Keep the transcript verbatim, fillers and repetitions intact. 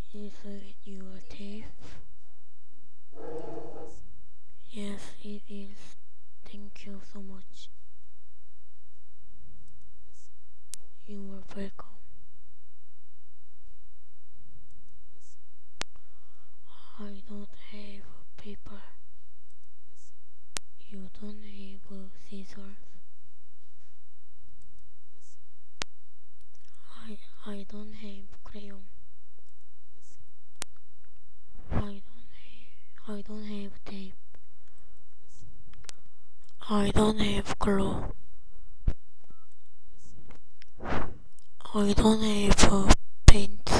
Is it your tape? Yes, it is. Thank you so much. You are welcome. I don't have paper. You don't have scissors. I I don't have crayon. I don't have I don't have tape. I don't have glue. I don't have uh, paint.